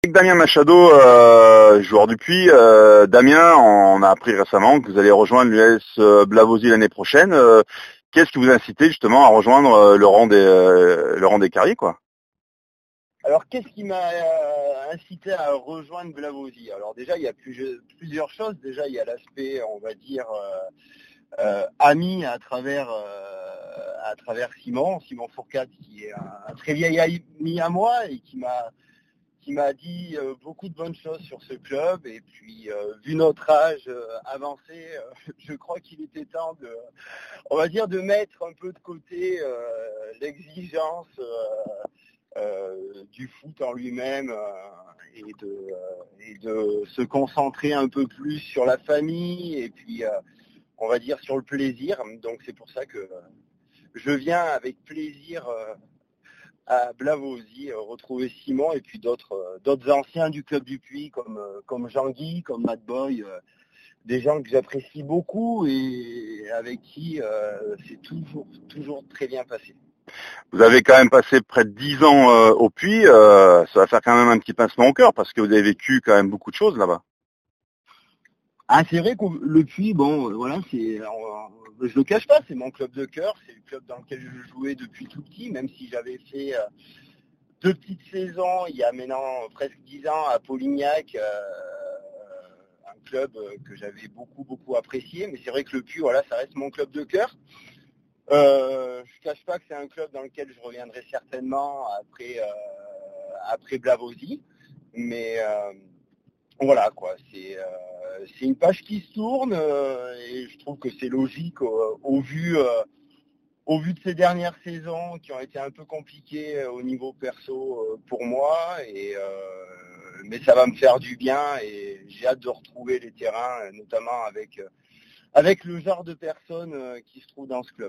Avec Damien Machado, joueur du Puy. Damien, on a appris récemment que vous allez rejoindre l'US Blavozy l'année prochaine. Qu'est-ce qui vous a incité justement à rejoindre le rang des Carriers, quoi? Alors, qu'est-ce qui m'a incité à rejoindre Blavozy? Alors déjà, il y a plusieurs choses. Déjà, il y a l'aspect, on va dire, ami à travers Simon Fourcade, qui est un très vieil ami à moi et qui m'a dit beaucoup de bonnes choses sur ce club. Et puis, vu notre âge avancé, je crois qu'il était temps on va dire, de mettre un peu de côté l'exigence du foot en lui-même et de se concentrer un peu plus sur la famille et puis on va dire sur le plaisir. Donc c'est pour ça que je viens avec plaisir à Blavozy retrouver Simon et puis d'autres anciens du club du Puy comme Jean-Guy, comme Matt Boy, des gens que j'apprécie beaucoup et avec qui c'est toujours très bien passé. Vous avez quand même passé près de 10 ans au Puy. Ça va faire quand même un petit pincement au cœur parce que vous avez vécu quand même beaucoup de choses là-bas. Ah, c'est vrai que le Puy, bon, voilà, je le cache pas, c'est mon club de cœur, c'est le club dans lequel je jouais depuis tout petit, même si j'avais fait 2 petites saisons il y a maintenant presque 10 ans à Polignac, un club que j'avais beaucoup apprécié, mais c'est vrai que le Puy, voilà, ça reste mon club de cœur. Je cache pas que c'est un club dans lequel je reviendrai certainement après Blavozy, mais voilà quoi, c'est une page qui se tourne et je trouve que c'est logique au vu de ces dernières saisons qui ont été un peu compliquées au niveau perso pour moi mais ça va me faire du bien et j'ai hâte de retrouver les terrains, notamment avec le genre de personnes qui se trouvent dans ce club.